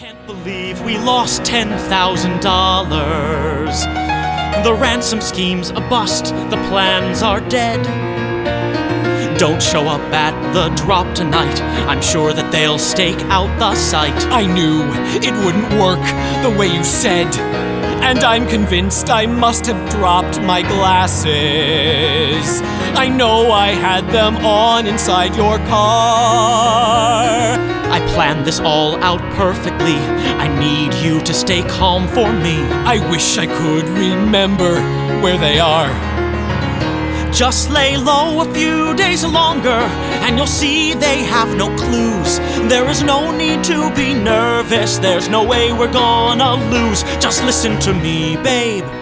Can't believe we lost $10,000. The ransom scheme's a bust, the plans are dead. Don't show up at the drop tonight, I'm sure that they'll stake out the site. I knew it wouldn't work the way you said, and I'm convinced I must have dropped my glasses. I know I had them on inside your car. I planned this all out perfectly. I need you to stay calm for me. I wish I could remember where they are. Just lay low a few days longer, and you'll see they have no clues. There is no need to be nervous, there's no way we're gonna lose. Just listen to me, babe.